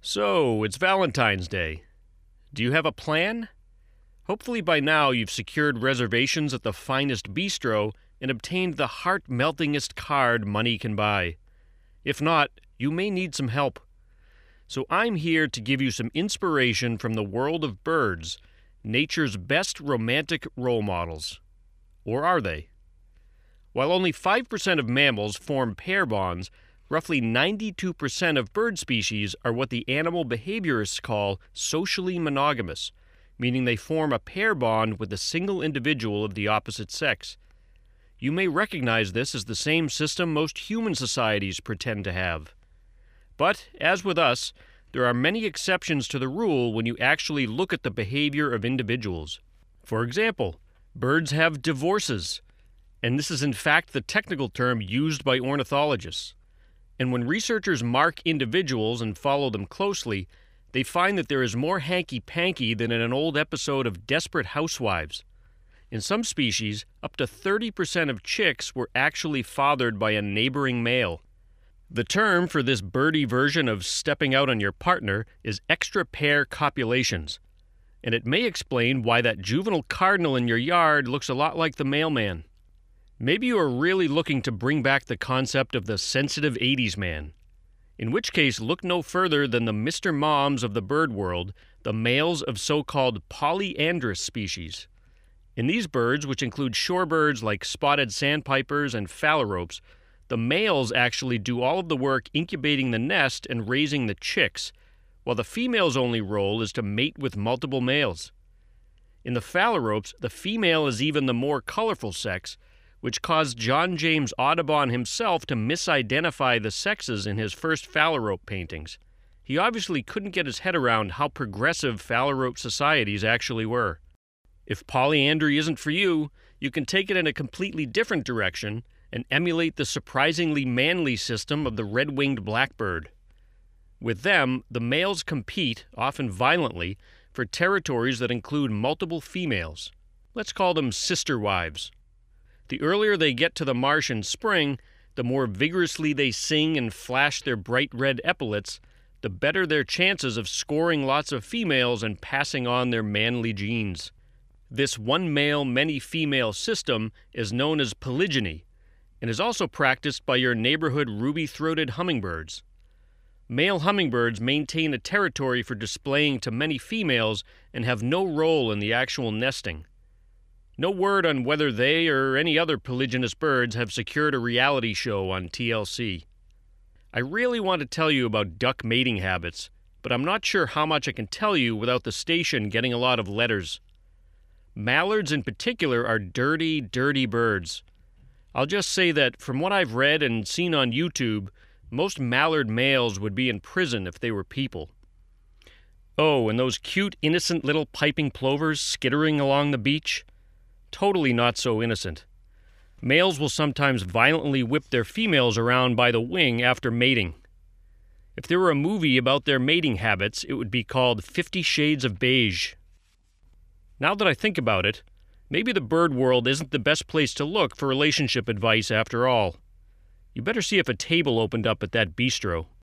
So, it's Valentine's Day. Do you have a plan? Hopefully by now you've secured reservations at the finest bistro and obtained the heart-meltingest card money can buy. If not, you may need some help. So I'm here to give you some inspiration from the world of birds, nature's best romantic role models. Or are they? While only 5% of mammals form pair bonds, roughly 92% of bird species are what the animal behaviorists call socially monogamous, meaning they form a pair bond with a single individual of the opposite sex. You may recognize this as the same system most human societies pretend to have. But, as with us, there are many exceptions to the rule when you actually look at the behavior of individuals. For example, birds have divorces, and this is in fact the technical term used by ornithologists. And when researchers mark individuals and follow them closely, they find that there is more hanky-panky than in an old episode of Desperate Housewives. In some species, up to 30% of chicks were actually fathered by a neighboring male. The term for this birdie version of stepping out on your partner is extra-pair copulations, and it may explain why that juvenile cardinal in your yard looks a lot like the mailman. Maybe you are really looking to bring back the concept of the sensitive 80s man, in which case look no further than the Mr. Moms of the bird world, the males of so-called polyandrous species. In these birds, which include shorebirds like spotted sandpipers and phalaropes, the males actually do all of the work incubating the nest and raising the chicks, while the female's only role is to mate with multiple males. In the phalaropes, the female is even the more colorful sex, which caused John James Audubon himself to misidentify the sexes in his first phalarope paintings. He obviously couldn't get his head around how progressive phalarope societies actually were. If polyandry isn't for you, you can take it in a completely different direction and emulate the surprisingly manly system of the red-winged blackbird. With them, the males compete, often violently, for territories that include multiple females. Let's call them sister wives. The earlier they get to the marsh in spring, the more vigorously they sing and flash their bright red epaulets, the better their chances of scoring lots of females and passing on their manly genes. This one male, many female system is known as polygyny, and is also practiced by your neighborhood ruby-throated hummingbirds. Male hummingbirds maintain a territory for displaying to many females and have no role in the actual nesting. No word on whether they or any other polygynous birds have secured a reality show on TLC. I really want to tell you about duck mating habits, but I'm not sure how much I can tell you without the station getting a lot of letters. Mallards in particular are dirty, dirty birds. I'll just say that from what I've read and seen on YouTube, most mallard males would be in prison if they were people. Oh, and those cute, innocent little piping plovers skittering along the beach? Totally not so innocent. Males will sometimes violently whip their females around by the wing after mating. If there were a movie about their mating habits, it would be called 50 Shades of Beige. Now that I think about it, maybe the bird world isn't the best place to look for relationship advice after all. You better see if a table opened up at that bistro.